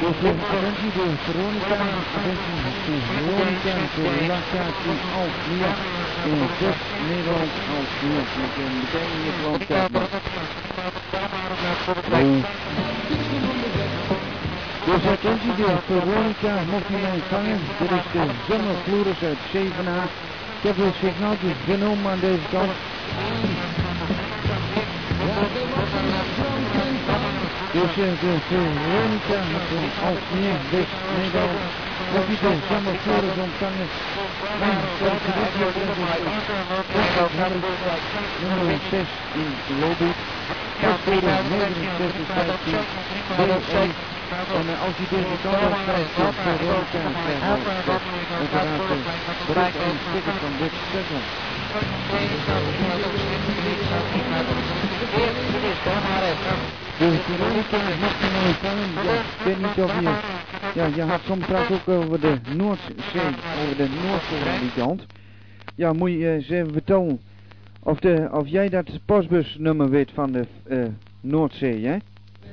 Dus attentie de Veronica, attentie de Veronica, de Lacati, Alsmeer, in 6 Nederland, Alsmeer, met een meteen in het landkaart. Dus attentie de Veronica, mocht u mij ontvangen, dit is de Zomerfloris uit Zevenaar. Ik heb het signaaltje genomen aan deze kant. Dus de Veronica met een Alsmeer, West-Nederland. Mocht u de Zomerfloris ontvangen, mijn nummer 6 in Lobit. Postcode 6915 BE. En als u deze kant op schrijft, dan Veronica krijgt uiteraard bereikt en stickers van dit station. De Veronica mocht je nou ontvangen, ja, ik weet niet of je, ja, je had soms straks ook over de Noordzee, die kant. Ja, moet je eens even vertellen of jij dat postbusnummer weet van de Noordzee, hè?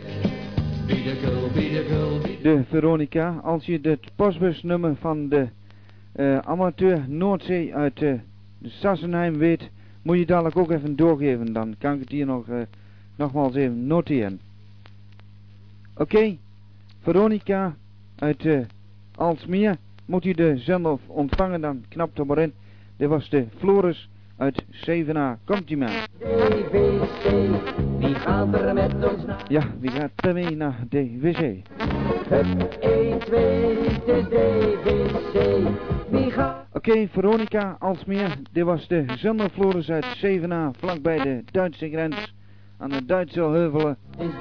De Veronica, als je het postbusnummer van de amateur Noordzee uit Sassenheim weet, moet je dadelijk ook even doorgeven, dan kan ik het hier nogmaals even noteren. Oké, Veronica uit Alsmeer, moet u de zender ontvangen, dan knapt er maar in. Dit was de Floris uit Zevenaar. Komt ie maar. DVC, wie gaat er met ons naar? Ja, wie gaat er mee naar DVC? Hup, 1, 2, het is DVC, wie gaat... Oké, Veronica, Alsmeer, dit was de zender Floris uit Zevenaar, vlakbij de Duitse grens, aan de Duitse heuvelen.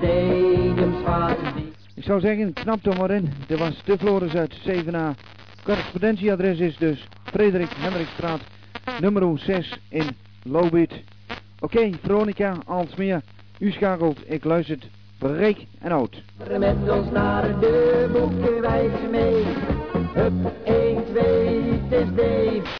Ik zou zeggen, knap er maar in, dit was de Floris uit Zevenaar. Correspondentieadres is dus Frederik Hendrikstraat, nummer 6 in Lobit. Oké, Veronica, Alsmeer, u schakelt, ik luister, breek en out. Met ons naar de boekenwijs mee. Hup, 1, 2, het is Dave.